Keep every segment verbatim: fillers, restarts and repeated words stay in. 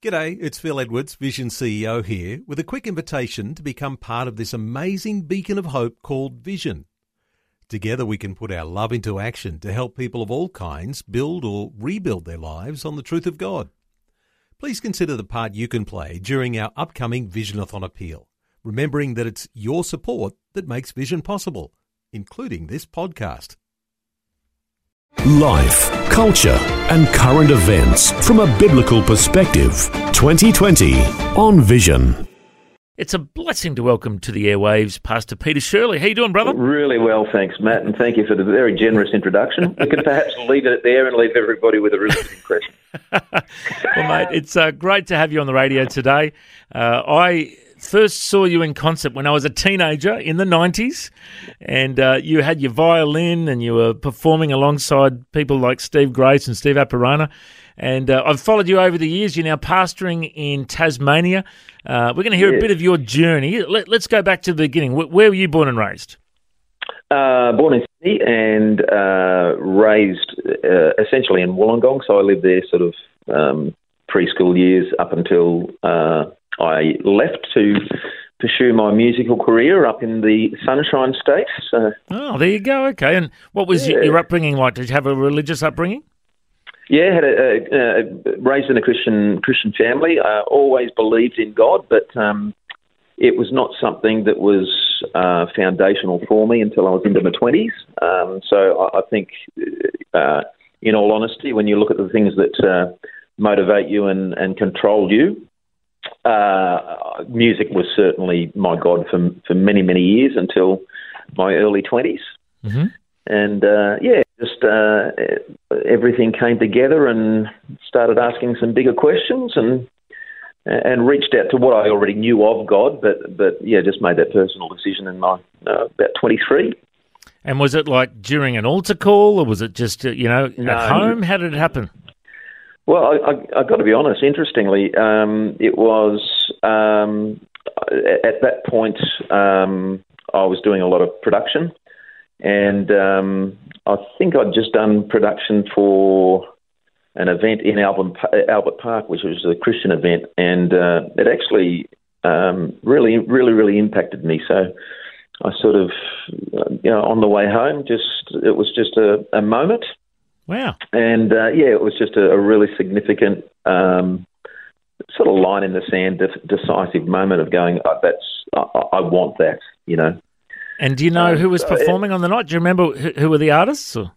G'day, it's Phil Edwards, Vision C E O here, with a quick invitation to become part of this amazing beacon of hope called Vision. Together we can put our love into action to help people of all kinds build or rebuild their lives on the truth of God. Please consider the part you can play during our upcoming Visionathon appeal, remembering that it's your support that makes Vision possible, including this podcast. Life, culture, and current events from a biblical perspective. twenty twenty on Vision. It's a blessing to welcome to the airwaves Pastor Peter Shirley. How you doing, brother? Really well, thanks, Matt, and thank you for the very generous introduction. We can perhaps leave it there and leave everybody with a really good impression. Well, mate, it's uh, great to have you on the radio today. Uh, I first saw you in concert when I was a teenager in the nineties, and uh, you had your violin and you were performing alongside people like Steve Grace and Steve Apparana. And uh, I've followed you over the years. You're now pastoring in Tasmania. Uh, we're going to hear yes. a bit of your journey. Let, let's go back to the beginning. Where, where were you born and raised? Uh, born in Sydney and uh, raised uh, essentially in Wollongong. So I lived there sort of um, preschool years up until uh, I left to pursue my musical career up in the Sunshine State. So, oh, there you go. Okay. And what was yeah. your upbringing like? Did you have a religious upbringing? Yeah, had a, a, a raised in a Christian Christian family. I always believed in God, but um, it was not something that was uh, foundational for me until I was into my twenties. Um, so I, I think, uh, in all honesty, when you look at the things that uh, motivate you and, and control you, uh, music was certainly my God for for many many years until my early twenties. Mm-hmm. And, uh, yeah, just uh, everything came together and started asking some bigger questions and and reached out to what I already knew of God, but, but yeah, just made that personal decision in my uh, about twenty-three. And was it like during an altar call, or was it just, uh, you know, at no, home? How did it happen? Well, I, I, I've got to be honest, interestingly, um, it was um, at that point um, I was doing a lot of production. And um, I think I'd just done production for an event in Albert, Albert Park, which was a Christian event, and uh, it actually um, really, really, really impacted me. So I sort of, you know, on the way home, just it was just a, a moment. Wow. And, uh, yeah, it was just a, a really significant um, sort of line in the sand, de- decisive moment of going, oh, that's, I, I want that, you know. And do you know um, who was performing on the night? Do you remember who, who were the artists? Or?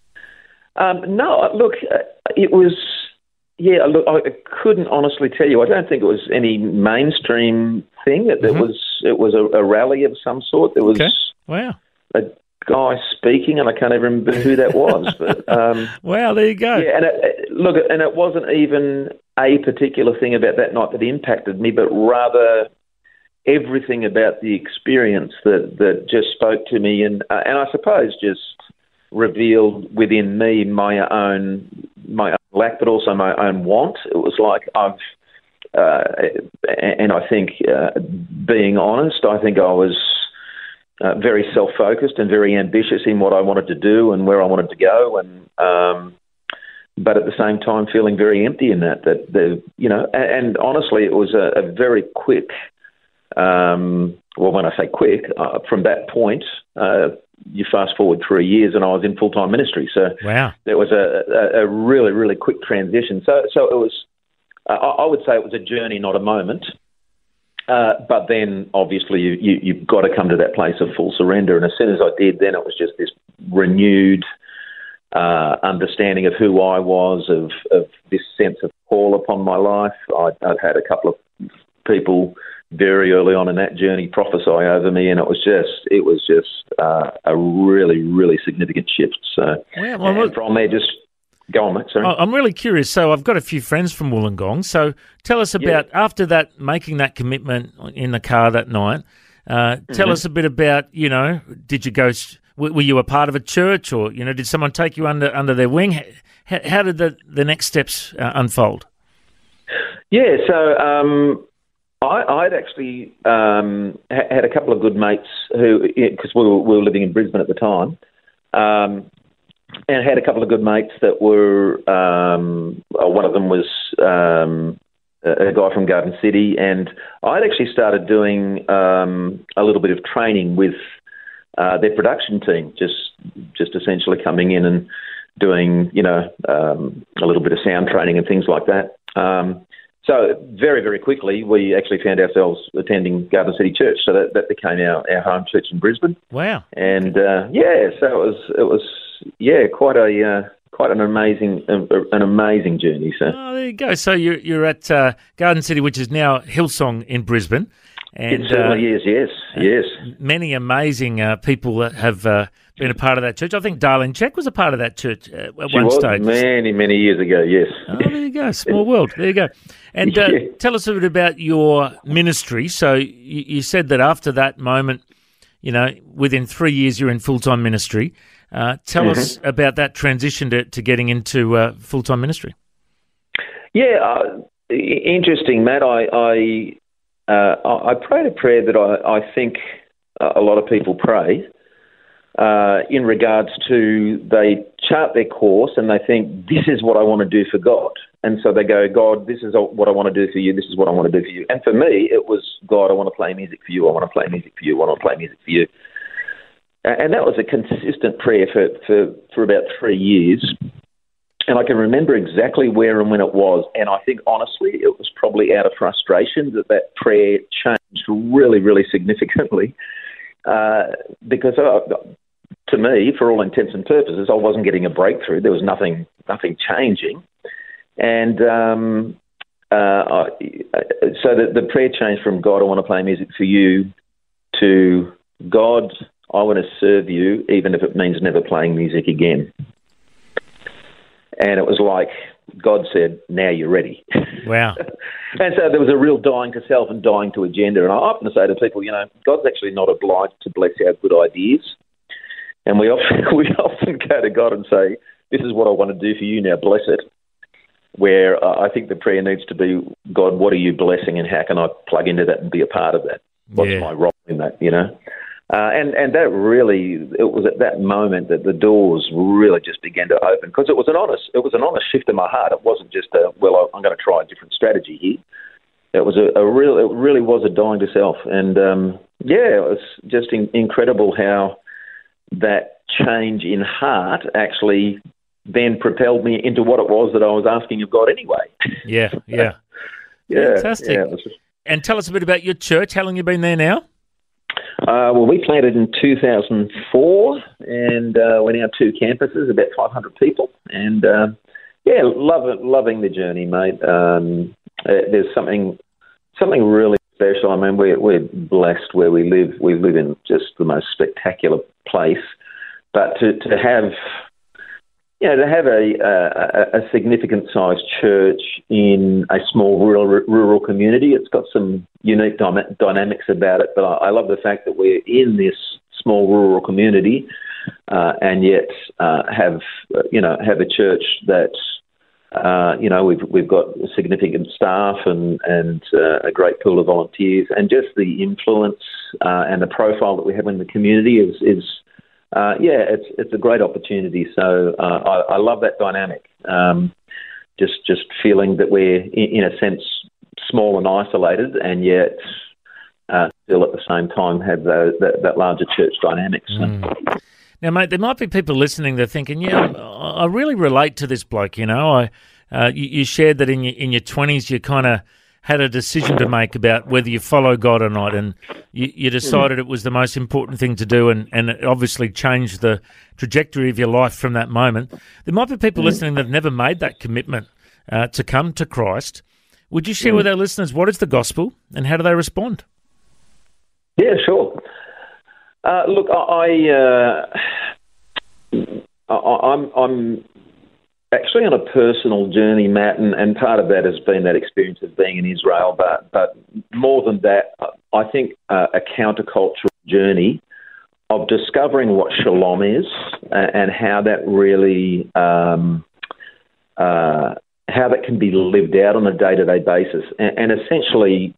Um, no, look, it was, yeah, look, I couldn't honestly tell you. I don't think it was any mainstream thing. It, mm-hmm. it was it was a, a rally of some sort. There was okay. wow. a guy speaking, and I can't even remember who that was. But um, wow, there you go. Yeah, and it, look, and it wasn't even a particular thing about that night that impacted me, but rather everything about the experience that, that just spoke to me, and uh, and I suppose just revealed within me my own my own lack, but also my own want. It was like I've, uh, and I think uh, being honest, I think I was uh, very self-focused and very ambitious in what I wanted to do and where I wanted to go, and um, but at the same time feeling very empty in that. That the you know, and, and honestly, it was a, a very quick. Um, well, when I say quick, uh, from that point, uh, you fast forward three years and I was in full-time ministry. So wow. There was a, a, a really, really quick transition. So so it was, uh, I would say it was a journey, not a moment. Uh, but then, obviously, you, you, you've got to come to that place of full surrender. And as soon as I did, then it was just this renewed uh, understanding of who I was, of, of this sense of call upon my life. I'd, I'd had a couple of people very early on in that journey prophesy over me, and it was just it was just uh, a really, really significant shift. So yeah, well, and from there, just go on, mate. Sorry. I'm really curious. So I've got a few friends from Wollongong. So tell us about, yeah. after that, making that commitment in the car that night, uh, tell mm-hmm. us a bit about, you know, did you go, were you a part of a church, or, you know, did someone take you under under their wing? How, how did the, the next steps uh, unfold? Yeah, so um, I, I'd actually um, ha- had a couple of good mates who, because we, we were living in Brisbane at the time, um, and had a couple of good mates that were, um, one of them was um, a guy from Garden City, and I'd actually started doing um, a little bit of training with uh, their production team, just just essentially coming in and doing, you know, um, a little bit of sound training and things like that. Um, so very, very quickly, we actually found ourselves attending Garden City Church. So that, that became our, our home church in Brisbane. Wow! And uh, yeah, so it was it was yeah quite a uh, quite an amazing an amazing journey. So oh, there you go. So you're you're at uh, Garden City, which is now Hillsong in Brisbane. And, it certainly uh, is, yes, yes. Many amazing uh, people that have uh, been a part of that church. I think Darlene Check was a part of that church uh, at she one was stage. many, many years ago, yes. Oh, there you go. Small world. There you go. And uh, yeah. Tell us a bit about your ministry. So you, you said that after that moment, you know, within three years you're in full-time ministry. Uh, tell mm-hmm. us about that transition to, to getting into uh, full-time ministry. Yeah, uh, interesting, Matt. I... I Uh, I prayed a prayer that I, I think a lot of people pray uh, in regards to they chart their course and they think, this is what I want to do for God. And so they go, God, this is what I want to do for you. This is what I want to do for you. And for me, it was, God, I want to play music for you. I want to play music for you. I want to play music for you. And that was a consistent prayer for, for, for about three years. And I can remember exactly where and when it was. And I think, honestly, it was probably out of frustration that that prayer changed really, really significantly. Uh, because uh, to me, for all intents and purposes, I wasn't getting a breakthrough. There was nothing nothing changing. And um, uh, I, so the, the prayer changed from, God, I want to play music for you, to, God, I want to serve you, even if it means never playing music again. And it was like God said, now you're ready. Wow. And so there was a real dying to self and dying to agenda. And I often say to people, you know, God's actually not obliged to bless our good ideas. And we often, we often go to God and say, this is what I want to do for you, now bless it. Where uh, I think the prayer needs to be, God, what are you blessing and how can I plug into that and be a part of that? What's yeah. my role in that, you know? Uh, and, and that really, it was at that moment that the doors really just began to open, because it was an honest, it was an honest shift in my heart. It wasn't just a, well, I'm going to try a different strategy here. It was a, a real, it really was a dying to self. And um, yeah, it was just in, incredible how that change in heart actually then propelled me into what it was that I was asking of God anyway. Yeah, yeah. yeah. Fantastic. Yeah, it was just... And tell us a bit about your church. How long have you been there now? Uh, well, we planted in two thousand four, and uh, we're now two campuses, about five hundred people. And, uh, yeah, love it, loving the journey, mate. Um, uh, there's something something really special. I mean, we're, we're blessed where we live. We live in just the most spectacular place. But to, to have... You know, to have a, a, a significant-sized church in a small rural rural community, it's got some unique dy- dynamics about it. But I, I love the fact that we're in this small rural community, uh, and yet uh, have you know have a church that uh, you know we've we've got significant staff and and uh, a great pool of volunteers, and just the influence uh, and the profile that we have in the community is is. Uh, yeah, it's it's a great opportunity. So uh, I, I love that dynamic. Um, just just feeling that we're in, in a sense small and isolated, and yet uh, still at the same time have the, that, that larger church dynamic. So. Mm. Now, mate, there might be people listening that are thinking, yeah, I really relate to this bloke. You know, I uh, you, you shared that in your in your twenties, you kind of had a decision to make about whether you follow God or not, and you, you decided it was the most important thing to do, and, and it obviously changed the trajectory of your life from that moment. There might be people listening that have never made that commitment uh, to come to Christ. Would you share with our listeners what is the gospel and how do they respond? Yeah, sure. Uh, look, I, uh, I, I'm, I'm actually on a personal journey, Matt, and, and part of that has been that experience of being in Israel, but but more than that, I think uh, a countercultural journey of discovering what shalom is and, and how that really um, uh, how that can be lived out on a day-to-day basis, and, and essentially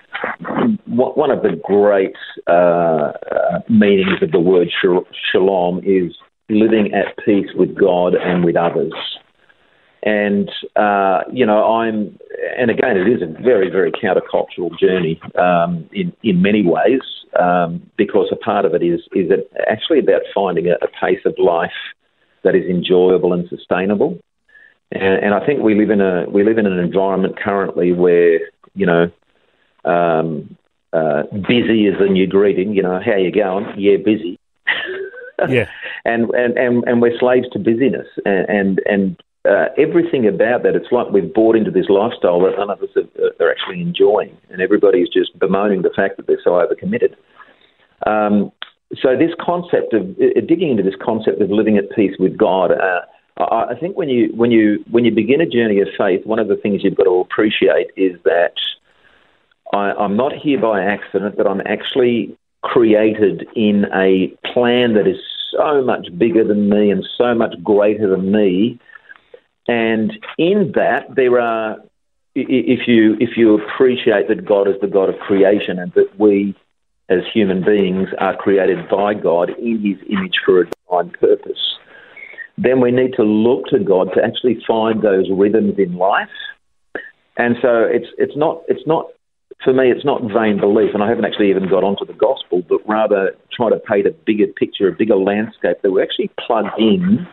one of the great uh, uh, meanings of the word shalom is living at peace with God and with others. And, uh, you know, I'm, and again, it is a very, very countercultural journey um, in, in many ways, um, because a part of it is, is it actually about finding a, a pace of life that is enjoyable and sustainable. And, and I think we live in a, we live in an environment currently where, you know, um, uh, busy is the new greeting, you know, how you going? Yeah, busy. Yeah. and, and, and, and we're slaves to busyness and, and, and Uh, everything about that, it's like we've bought into this lifestyle that none of us are, are actually enjoying, and everybody's just bemoaning the fact that they're so overcommitted. Um, so this concept of uh, digging into this concept of living at peace with God, uh, I, I think when you when you when you begin a journey of faith, one of the things you've got to appreciate is that I, I'm not here by accident, but I'm actually created in a plan that is so much bigger than me and so much greater than me. And in that, there are, if you if you appreciate that God is the God of creation and that we, as human beings, are created by God in His image for a divine purpose, then we need to look to God to actually find those rhythms in life. And so it's it's not it's not for me it's not vain belief, and I haven't actually even got onto the gospel, but rather try to paint a bigger picture, a bigger landscape that we actually plug in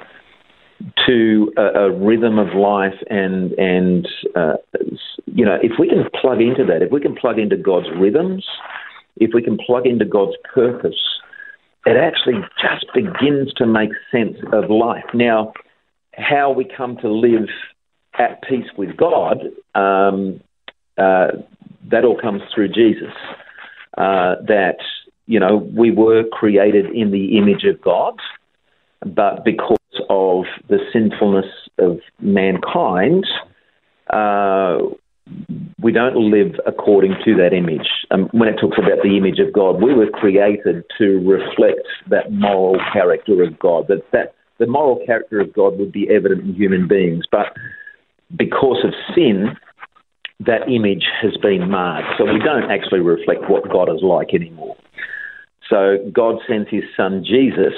to a, a rhythm of life, and and uh, you know, if we can plug into that, if we can plug into God's rhythms, if we can plug into God's purpose, it actually just begins to make sense of life. Now, how we come to live at peace with God, um, uh, that all comes through Jesus. Uh, that, you know, we were created in the image of God, but because of the sinfulness of mankind, uh, we don't live according to that image. Um, when it talks about the image of God, we were created to reflect that moral character of God. That, that the moral character of God would be evident in human beings, but because of sin, that image has been marred. So we don't actually reflect what God is like anymore. So God sends His Son Jesus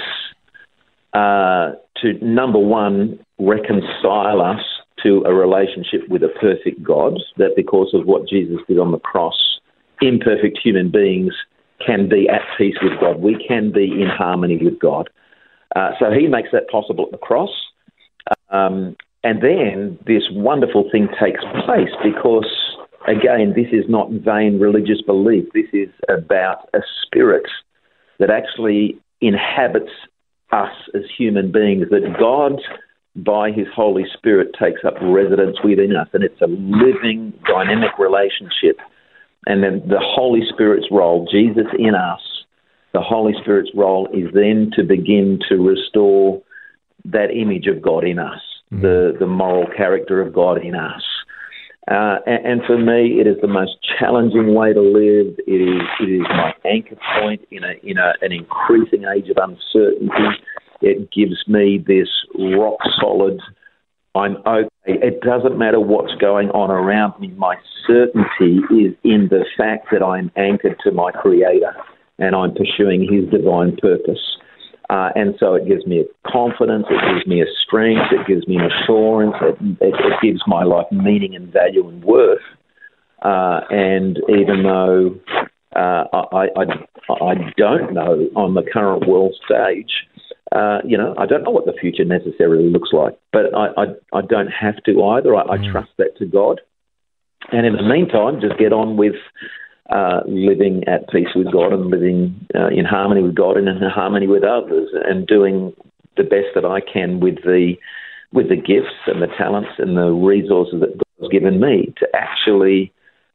Uh, to, number one, reconcile us to a relationship with a perfect God, that because of what Jesus did on the cross, imperfect human beings can be at peace with God. We can be in harmony with God. Uh, so He makes that possible at the cross. Um, and then this wonderful thing takes place because, again, this is not vain religious belief. This is about a spirit that actually inhabits us as human beings, that God, by His Holy Spirit, takes up residence within us, and it's a living, dynamic relationship. And then the Holy Spirit's role, Jesus in us, the Holy Spirit's role is then to begin to restore that image of God in us, mm. the, the moral character of God in us. Uh, and, and for me, it is the most challenging way to live. It is it is my anchor point in a in a, an increasing age of uncertainty. It gives me this rock solid, I'm okay. It doesn't matter what's going on around me. My certainty is in the fact that I'm anchored to my Creator and I'm pursuing His divine purpose. Uh, and so it gives me a confidence, it gives me a strength, it gives me an assurance, it, it, it gives my life meaning and value and worth. Uh, and even though uh, I, I, I don't know on the current world stage, uh, you know, I don't know what the future necessarily looks like, but I, I, I don't have to either. I, I mm. trust that to God. And in the meantime, just get on with Uh, living at peace with God and living uh, in harmony with God and in harmony with others, and doing the best that I can with the with the gifts and the talents and the resources that God's given me to actually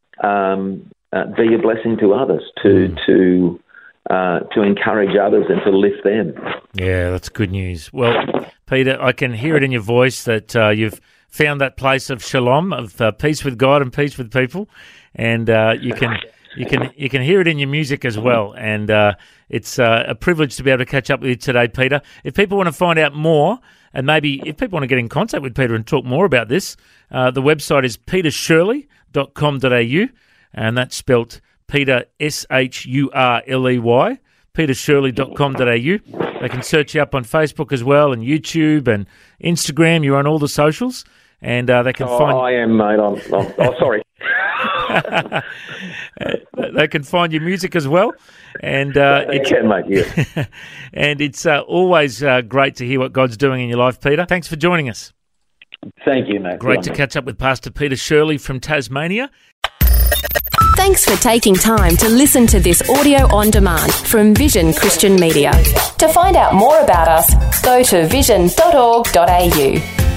um, uh, be a blessing to others, to mm. to uh, to encourage others and to lift them. Yeah, that's good news. Well, Peter, I can hear it in your voice that uh, you've found that place of shalom, of uh, peace with God and peace with people, and uh, you can. You can you can hear it in your music as well, and uh, it's uh, a privilege to be able to catch up with you today, Peter. If people want to find out more, and maybe if people want to get in contact with Peter and talk more about this, uh, the website is peter shurley dot com dot a u, and that's spelt Peter, S H U R L E Y, peter shurley dot com dot a u. They can search you up on Facebook as well, and YouTube and Instagram. You're on all the socials. and uh, they can oh, find. I am, mate. I'm. I'm oh, sorry. They can find your music as well, and uh, they it can, mate. Yeah. And it's uh, always uh, great to hear what God's doing in your life, Peter. Thanks for joining us. Thank you, mate. Great to catch up with Pastor Peter Shirley from Tasmania. Thanks for taking time to listen to this audio on demand from Vision Christian Media. To find out more about us, go to vision dot org dot a u.